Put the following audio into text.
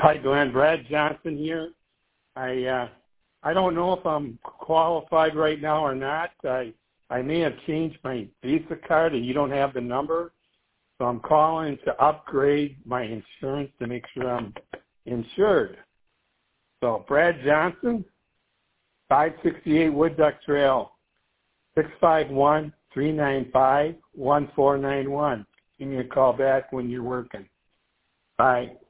Hi, Glenn. Brad Johnson here. I don't know if I'm qualified right now or not. I may have changed my Visa card and you don't have the number. So I'm calling to upgrade my insurance to make sure I'm insured. So Brad Johnson, 568 Wood Duck Trail, 651-395-1491. Give me a call back when you're working. Bye.